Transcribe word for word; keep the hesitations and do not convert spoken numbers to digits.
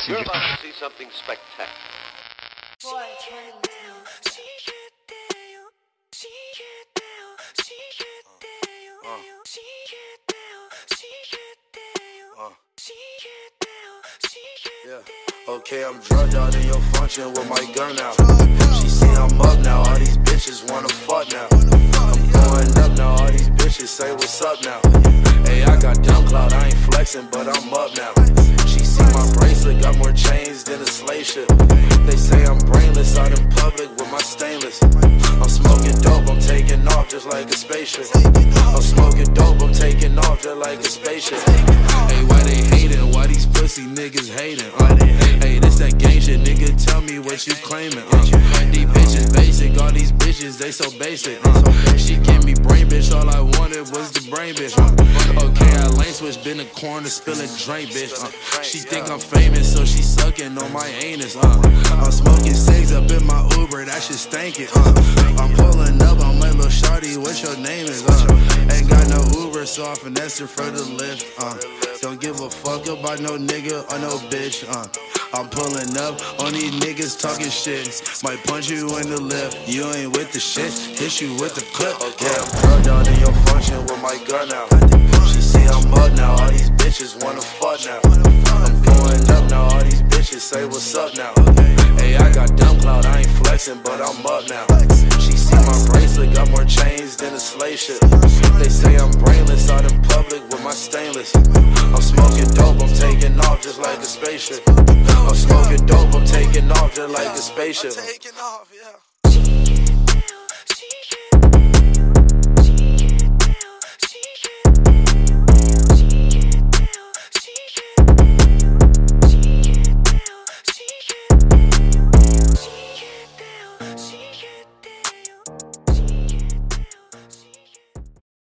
see You're you. about to see something spectacular. Yeah. Okay, I'm drugged out in your function with my gun out. She see I'm up now, all these bitches wanna fuck now. I'm going up now, all these bitches say what's up now. Hey, I got dumb clout, I ain't flexing, but I'm up now. She see my bracelet, got more chains than a slave ship. They say I'm brainless out in public with my stainless. I'm smoking dope, I'm taking off just like a spaceship. I'm smoking dope, I'm taking off just like a spaceship. Hey, why they hating? Why these pussy niggas hating? Uh, hey, this that gang shit, nigga, tell me what you claiming. Uh, these bitches basic, all these bitches, they so basic. Uh, she give me brain, bitch, all I wanted was the brain, bitch. Uh, okay, I lane switch, been in the corner, spilling drink, bitch. Uh, she think I'm famous, so she sucking on my anus. Uh, I'm smoking cigs up in my Uber, that shit stankin'. Uh, I'm pulling up, I'm like, lil' shawty, what your name is? Uh, ain't got no Uber, so I finesse it for the lift. Uh, don't give a fuck about no nigga or no bitch. Uh, I'm pulling up on these niggas talking shit. Might punch you in the lip. You ain't with the shit, hit you with the clip. Okay, I'm drugged out in your function with my gun out. She see I'm up now, all these bitches wanna fuck now. I'm going up now, all these bitches say what's up now. Hey, I got dumb clout, I ain't flexing, but I'm up now. She see my bracelet, got more chains than a slave ship. They say I'm brainless out in public with my stainless. I'm smoking dope, I'm taking off just like a spaceship. I'm smoking dope, I'm taking off just like a spaceship.